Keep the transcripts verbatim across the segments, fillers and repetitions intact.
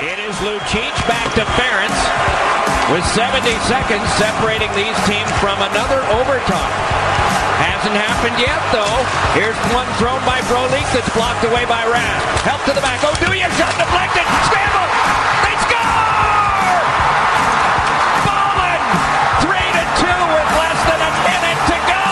It is Lucic back to Ferentz with seventy seconds separating these teams from another overtime. Hasn't happened yet, though. Here's one thrown by Frolik that's blocked away by Rask. Help to the back. Oduya shot deflected. Scramble. They score! Bowman, three to two with less than a minute to go.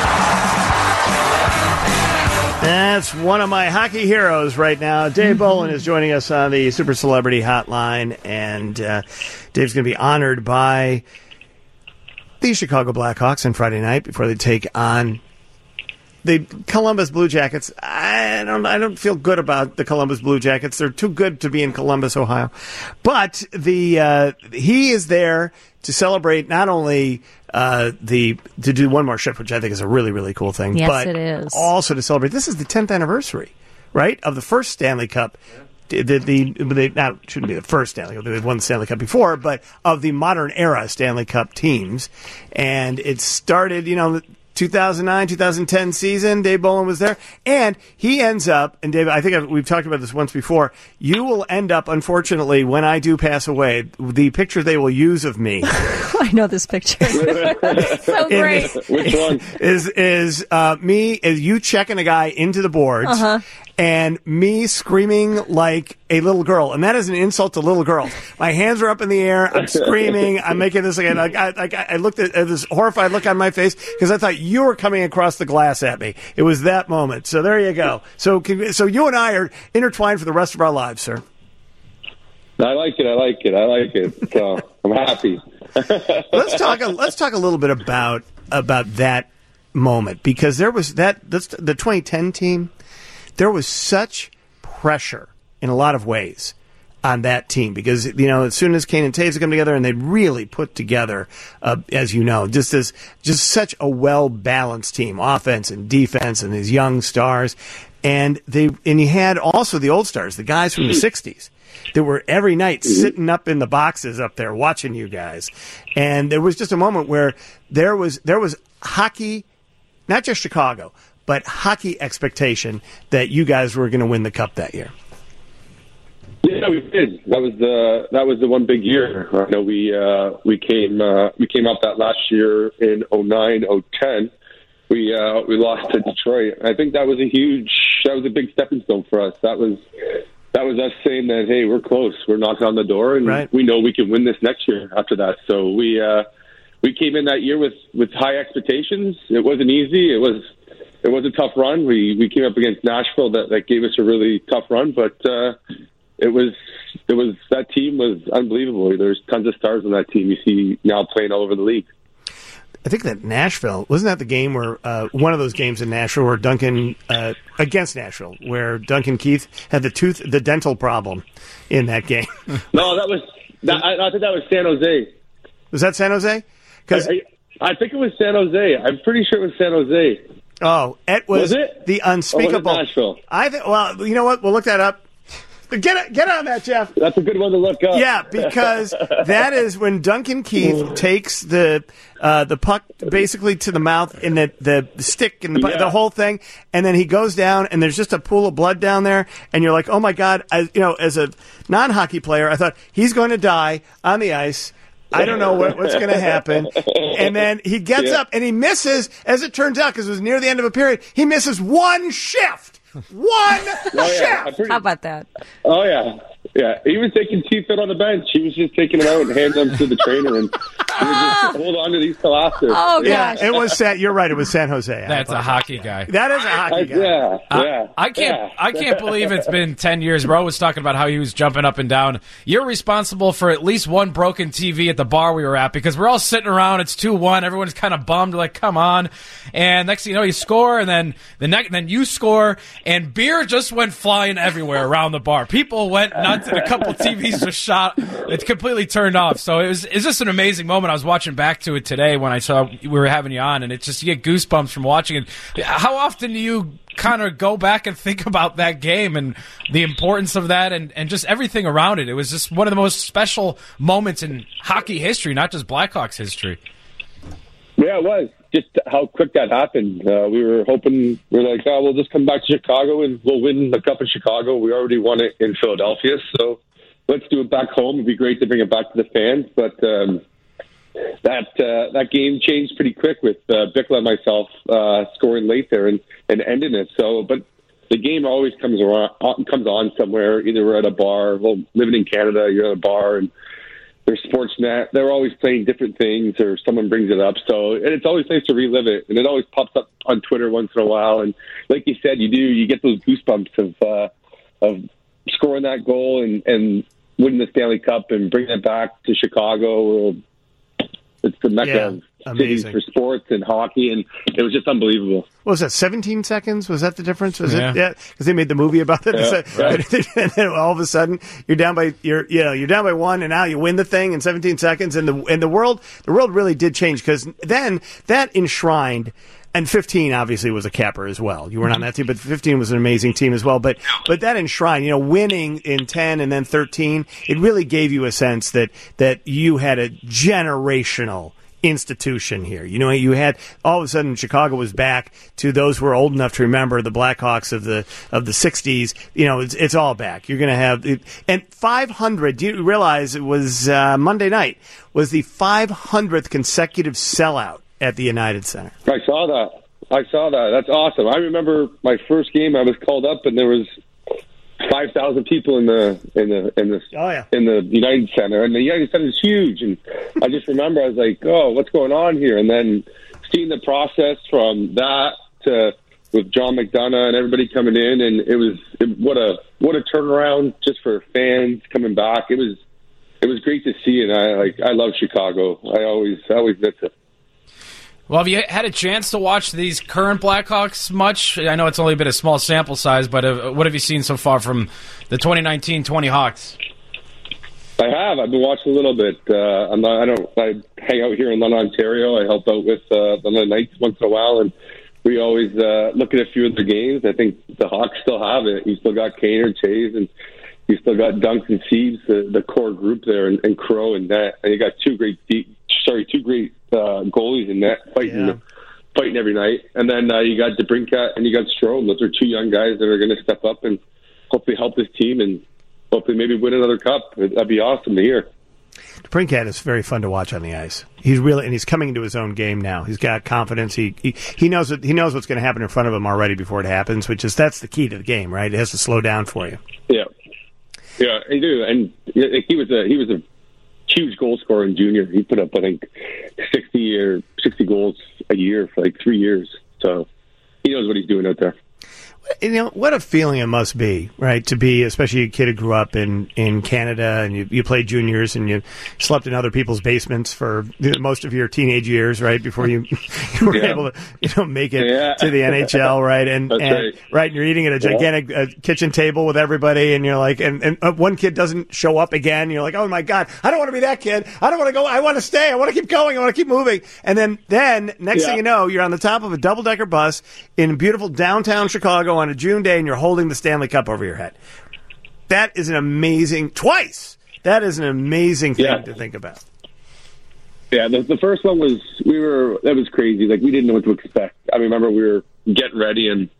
That's one of my hockey heroes right now. Dave Bolin is joining us on the Super Celebrity Hotline, and uh, Dave's going to be honored by the Chicago Blackhawks on Friday night before they take on the Columbus Blue Jackets. I don't I don't feel good about the Columbus Blue Jackets. They're too good to be in Columbus, Ohio. But the uh, he is there to celebrate not only uh, the to do one more shift, which I think is a really, really cool thing, yes, but it is. also to celebrate. This is the tenth anniversary, right, of the first Stanley Cup. The, the, the not shouldn't be the first Stanley Cup. They've won the Stanley Cup before, but of the modern era Stanley Cup teams, and it started, you know, two thousand nine, two thousand ten season. Dave Bolin was there, and he ends up. And Dave, I think I've, we've talked about this once before. You will end up, unfortunately, when I do pass away, the picture they will use of me. I know this picture. So great. In, Which one is is uh, me? Is you checking a guy into the boards? Uh-huh. And me screaming like a little girl. And that is an insult to little girls. My hands are up in the air. I'm screaming. I'm making this again. Like I, like I looked at this horrified look on my face because I thought you were coming across the glass at me. It was that moment. So there you go. So, so you and I are intertwined for the rest of our lives, sir. I like it. I like it. I like it. So I'm happy. let's talk. Let's talk a little bit about about that moment, because there was that. That's the twenty ten team. There was such pressure in a lot of ways on that team because, you know, as soon as Kane and Taves come together and they really put together, uh, as you know, just as just such a well-balanced team, offense and defense and these young stars. And they and you had also the old stars, the guys from the sixties that were every night sitting up in the boxes up there watching you guys. And there was just a moment where there was there was hockey, not just Chicago, but hockey expectation that you guys were going to win the cup that year. Yeah, we did. That was the that was the one big year. I know we uh, we came uh, we came out that last year in oh nine oh ten. We uh, we lost to Detroit. I think that was a huge that was a big stepping stone for us. That was that was us saying that, hey, we're close. We're knocking on the door, and right. we know we can win this next year. After that, so we uh, we came in that year with, with high expectations. It wasn't easy. It was. It was a tough run. We we came up against Nashville that, that gave us a really tough run, but uh, it was it was that team was unbelievable. There's tons of stars on that team. You see now playing all over the league. I think that Nashville wasn't that the game where uh, one of those games in Nashville where Duncan uh, against Nashville where Duncan Keith had the tooth the dental problem in that game. No, that was that, I, I think that was San Jose. Was that San Jose? Because I, I, I think it was San Jose. I'm pretty sure it was San Jose. Oh, it was, was it? the unspeakable. Or was it Nashville? I think. Well, you know what? We'll look that up. Get get on that, Jeff. That's a good one to look up. Yeah, because that is when Duncan Keith takes the uh, the puck basically to the mouth and the the stick and the yeah. the whole thing, and then he goes down and there's just a pool of blood down there, and you're like, oh my god! I, you know, as a non-hockey player, I thought he's going to die on the ice. I don't know what, what's going to happen. And then he gets yeah. up and he misses, as it turns out, because it was near the end of a period, he misses one shift. One oh, yeah. shift. Pretty, How about that? Oh, yeah. Yeah, he was taking T-Fit on the bench. He was just taking them out and handing them to the trainer, and he was just hold on to these till after. Oh, yeah, gosh. it was San, you're right, it was San Jose. That's a hockey guy. That is a hockey guy. Yeah, uh, yeah. I can't yeah. I can't believe it's been ten years. Bro was talking about how he was jumping up and down. You're responsible for at least one broken T V at the bar we were at, because we're all sitting around, it's two one, everyone's kind of bummed, like, come on. And next thing you know, you score, and then the next, then you score, and beer just went flying everywhere around the bar. People went nuts, and a couple T Vs just shot. It's completely turned off. So it was it's just an amazing moment. I was watching back to it today when I saw we were having you on, and it just, you get goosebumps from watching it. How often do you kind of go back and think about that game and the importance of that, and, and just everything around it? It was just one of the most special moments in hockey history, not just Blackhawks history. Yeah, it was. Just how quick that happened. Uh, we were hoping, we were like, oh, we'll just come back to Chicago and we'll win the cup in Chicago. We already won it in Philadelphia, so let's do it back home. It'd be great to bring it back to the fans, but um, that uh, that game changed pretty quick with uh, Bickle and myself uh, scoring late there and, and ending it. So, but the game always comes around, comes on somewhere. Either we're at a bar. Well, living in Canada, you're at a bar, and there's Sportsnet. They're always playing different things, or someone brings it up. So, and it's always nice to relive it, and it always pops up on Twitter once in a while. And like you said, you do you get those goosebumps of uh, of scoring that goal and, and winning the Stanley Cup and bringing it back to Chicago. It's the mecca Yeah, of amazing. cities for sports and hockey, and it was just unbelievable. What was that, seventeen seconds? Was that the difference? Was Yeah. it? Yeah, because they made the movie about it. Yeah, right. And then all of a sudden, you're down by you're you know you're down by one, and now you win the thing in seventeen seconds. And the and the world the world really did change, because then that enshrined. And fifteen obviously was a capper as well. You weren't on that team, but fifteen was an amazing team as well. But but that enshrined, you know, winning in ten and then thirteen, it really gave you a sense that that you had a generational institution here. You know, you had all of a sudden Chicago was back to those who are old enough to remember the Blackhawks of the of the sixties. You know, it's it's all back. You're going to have it, and five hundred. Do you realize it was uh, Monday night was the five hundredth consecutive sellout at the United Center? I saw that. I saw that. That's awesome. I remember my first game. I was called up, and there was five thousand people in the in the in the Oh, yeah. in the United Center, and the United Center is huge. And I just remember I was like, "Oh, what's going on here?" And then seeing the process from that to with John McDonough and everybody coming in, and it was it, what a what a turnaround just for fans coming back. It was it was great to see, and I like I love Chicago. I always I always miss it. Well, have you had a chance to watch these current Blackhawks much? I know it's only been a small sample size, but uh, what have you seen so far from the twenty nineteen twenty Hawks? I have. I've been watching a little bit. Uh, I'm not, I don't. I hang out here in London, Ontario. I help out with uh, the London Knights once in a while, and we always uh, look at a few of their games. I think the Hawks still have it. You still got Kaner, Chase, and you still got Dunks and Siebes, the, the core group there, and, and Crow and net. And you got two great, deep, sorry, two great uh, goalies in net fighting, Yeah. fighting every night. And then uh, you got DeBrincat and you got Strome. Those are two young guys that are going to step up and hopefully help this team and hopefully maybe win another cup. That'd be awesome to hear. DeBrincat is very fun to watch on the ice. He's really, and he's coming into his own game now. He's got confidence. He he, he knows what, he knows what's going to happen in front of him already before it happens, which is that's the key to the game, right? It has to slow down for you. Yeah, yeah, I do. And he was a he was a huge goal scorer in junior. He put up I think sixty or sixty goals a year for like three years. So he knows what he's doing out there. You know, what a feeling it must be, right, to be, especially a kid who grew up in, in Canada and you, you played juniors and you slept in other people's basements for most of your teenage years, right, before you, you were Yeah. able to, you know, make it Yeah. to the N H L, right? And, That's and right. right, and you're eating at a gigantic uh, kitchen table with everybody and you're like, and, and uh, one kid doesn't show up again. You're like, oh my God, I don't want to be that kid. I don't want to go. I want to stay. I want to keep going. I want to keep moving. And then, then next Yeah. thing you know, you're on the top of a double decker bus in beautiful downtown Chicago on a June day and you're holding the Stanley Cup over your head. That is an amazing, twice, that is an amazing thing Yeah. to think about. Yeah, the, the first one was, we were, that was crazy. Like, we didn't know what to expect. I remember we were getting ready and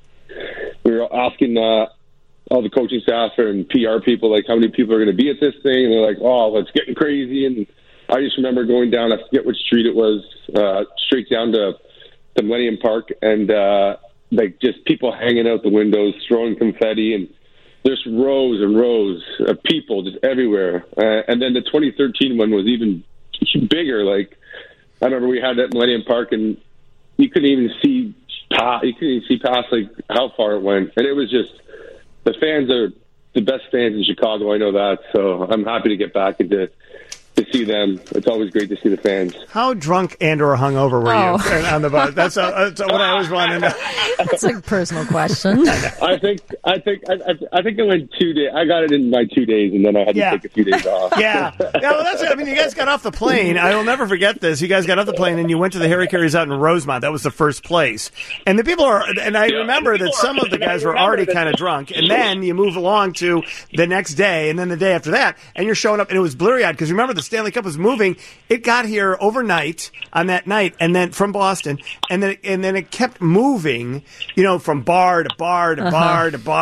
we were asking uh, all the coaching staff and P R people, like, how many people are going to be at this thing? And they're like, oh, it's getting crazy. And I just remember going down, I forget which street it was, uh, straight down to the Millennium Park, and uh, like just people hanging out the windows, throwing confetti, and there's rows and rows of people just everywhere. Uh, and then the twenty thirteen one was even bigger. Like, I remember we had that Millennium Park, and you couldn't even see past, you couldn't even see past like how far it went. And it was just, the fans are the best fans in Chicago. I know that, so I'm happy to get back and to to see them. It's always great to see the fans. How drunk and or hungover were Oh. you on the bus? That's, uh, that's what I always wanted to know. That's a personal question. I think I think I, I, I think I went two days. I got it in my two days, and then I had to Yeah. take a few days off. Yeah. Yeah, well, that's it. I mean, you guys got off the plane. I will never forget this. You guys got off the plane and you went to the Harry Carey's out in Rosemont. That was the first place. And the people are, and I remember that some of the guys were already kind of drunk. And then you move along to the next day and then the day after that. And you're showing up and it was blurry eyed because remember the Stanley Cup was moving. It got here overnight on that night and then from Boston. And then, and then it kept moving, you know, from bar to bar to bar to bar.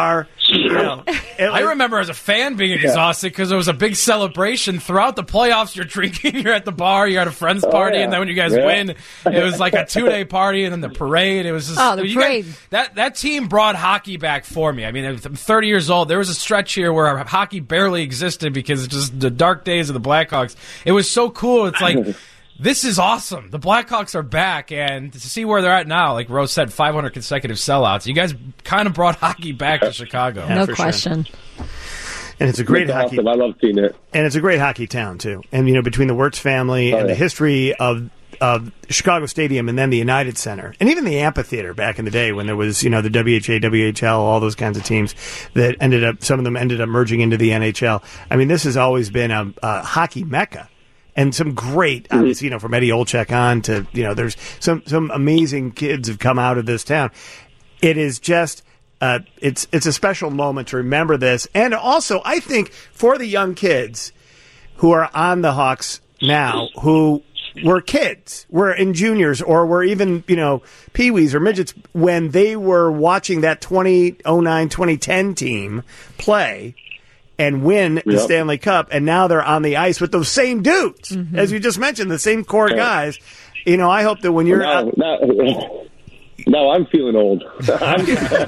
You know, it, I remember as a fan being exhausted because there was a big celebration throughout the playoffs. You're drinking, you're at the bar, you're at a friend's party, oh, yeah. and then when you guys yeah. win, it was like a two-day party, and then the parade. It was just, oh, the you parade. Guys, that that team brought hockey back for me. I mean, I'm thirty years old. There was a stretch here where hockey barely existed because it's just the dark days of the Blackhawks. It was so cool. It's like. This is awesome. The Blackhawks are back, and to see where they're at now, like Rose said, five hundred consecutive sellouts. You guys kind of brought hockey back to Chicago. Yeah, no for question. Sure. And it's a great It's hockey. awesome. I love seeing it. And it's a great hockey town too. And you know, between the Wirtz family Oh, and yeah. the history of of Chicago Stadium and then the United Center and even the amphitheater back in the day when there was, you know, the W H A, W H L, all those kinds of teams that ended up, some of them ended up merging into the N H L. I mean, this has always been a, a hockey mecca. And some great, obviously, you know, from Eddie Olczyk on to, you know, there's some, some amazing kids have come out of this town. It is just, uh, it's, it's a special moment to remember this. And also, I think for the young kids who are on the Hawks now, who were kids, were in juniors, or were even, you know, peewees or midgets when they were watching that twenty oh nine twenty ten team play and win the Yep. Stanley Cup, and now they're on the ice with those same dudes, mm-hmm. as you just mentioned, the same core guys. You know, I hope that when you're now, now, now I'm feeling old. I'm,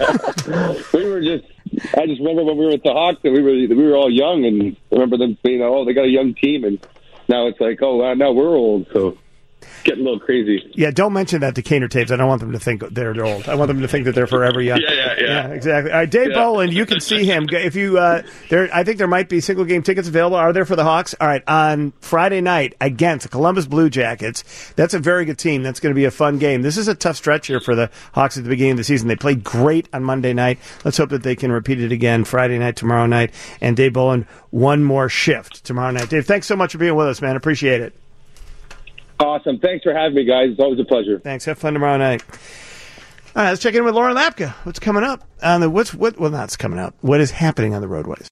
we were just, I just remember when we were at the Hawks and we were we were all young, and remember them saying, "Oh, they got a young team," and now it's like, "Oh, uh, now we're old." So. Getting a little crazy. Yeah, don't mention that to Caner Tapes. I don't want them to think they're old. I want them to think that they're forever young. Yeah, yeah, yeah. Yeah, exactly. All right, Dave Yeah. Bolland, you can see him. If you, uh, there, I think there might be single game tickets available. Are there for the Hawks? All right, on Friday night against the Columbus Blue Jackets. That's a very good team. That's going to be a fun game. This is a tough stretch here for the Hawks at the beginning of the season. They played great on Monday night. Let's hope that they can repeat it again Friday night, tomorrow night. And Dave Bolland, one more shift tomorrow night. Dave, thanks so much for being with us, man. Appreciate it. Awesome. Thanks for having me, guys. It's always a pleasure. Thanks. Have fun tomorrow night. All right, let's check in with Lauren Lapka. What's coming up on the what's what? Well, not what's coming up. What is happening on the roadways?